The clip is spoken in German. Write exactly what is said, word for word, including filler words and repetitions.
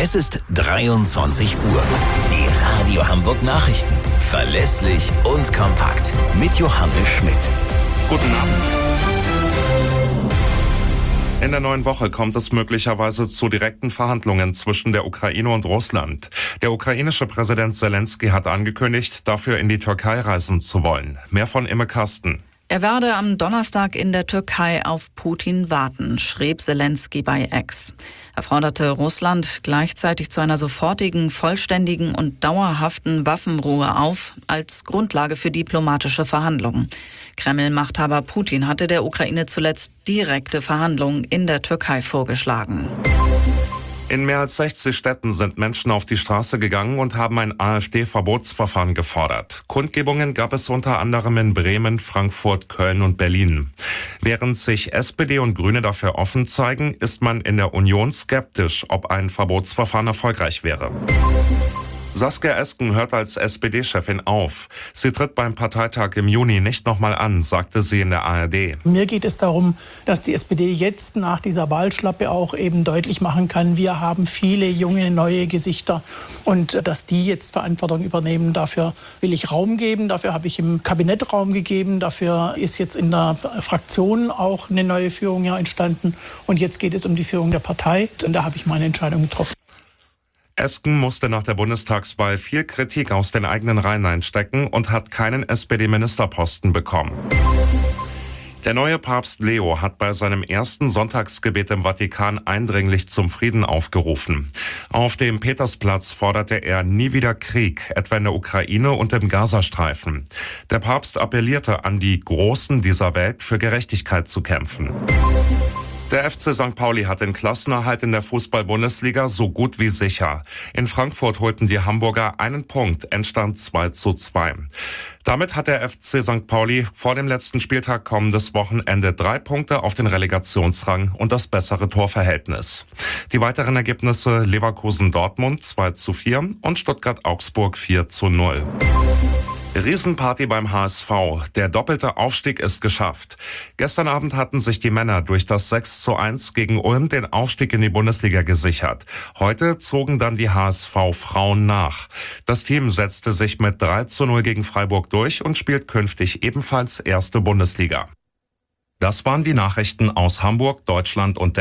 Es ist dreiundzwanzig Uhr. Die Radio Hamburg Nachrichten. Verlässlich und kompakt. Mit Johannes Schmidt. Guten Abend. In der neuen Woche kommt es möglicherweise zu direkten Verhandlungen zwischen der Ukraine und Russland. Der ukrainische Präsident Zelensky hat angekündigt, dafür in die Türkei reisen zu wollen. Mehr von Imme Kasten. Er werde am Donnerstag in der Türkei auf Putin warten, schrieb Zelensky bei X. Er forderte Russland gleichzeitig zu einer sofortigen, vollständigen und dauerhaften Waffenruhe auf, als Grundlage für diplomatische Verhandlungen. Kreml-Machthaber Putin hatte der Ukraine zuletzt direkte Verhandlungen in der Türkei vorgeschlagen. In mehr als sechzig Städten sind Menschen auf die Straße gegangen und haben ein AfD-Verbotsverfahren gefordert. Kundgebungen gab es unter anderem in Bremen, Frankfurt, Köln und Berlin. Während sich S P D und Grüne dafür offen zeigen, ist man in der Union skeptisch, ob ein Verbotsverfahren erfolgreich wäre. Saskia Esken hört als S P D-Chefin auf. Sie tritt beim Parteitag im Juni nicht nochmal an, sagte sie in der A R D. Mir geht es darum, dass die S P D jetzt nach dieser Wahlschlappe auch eben deutlich machen kann, wir haben viele junge, neue Gesichter und dass die jetzt Verantwortung übernehmen. Dafür will ich Raum geben, dafür habe ich im Kabinett Raum gegeben, dafür ist jetzt in der Fraktion auch eine neue Führung ja entstanden und jetzt geht es um die Führung der Partei und da habe ich meine Entscheidung getroffen. Esken musste nach der Bundestagswahl viel Kritik aus den eigenen Reihen einstecken und hat keinen S P D-Ministerposten bekommen. Der neue Papst Leo hat bei seinem ersten Sonntagsgebet im Vatikan eindringlich zum Frieden aufgerufen. Auf dem Petersplatz forderte er nie wieder Krieg, etwa in der Ukraine und im Gazastreifen. Der Papst appellierte an die Großen dieser Welt, für Gerechtigkeit zu kämpfen. Der F C Sankt Pauli hat den Klassenerhalt in der Fußball-Bundesliga so gut wie sicher. In Frankfurt holten die Hamburger einen Punkt, Endstand zwei zu zwei. Damit hat der F C Sankt Pauli vor dem letzten Spieltag kommendes Wochenende drei Punkte auf den Relegationsrang und das bessere Torverhältnis. Die weiteren Ergebnisse: Leverkusen-Dortmund zwei zu vier und Stuttgart-Augsburg vier zu null. Riesenparty beim H S V. Der doppelte Aufstieg ist geschafft. Gestern Abend hatten sich die Männer durch das sechs zu eins gegen Ulm den Aufstieg in die Bundesliga gesichert. Heute zogen dann die H S V-Frauen nach. Das Team setzte sich mit drei zu null gegen Freiburg durch und spielt künftig ebenfalls erste Bundesliga. Das waren die Nachrichten aus Hamburg, Deutschland und der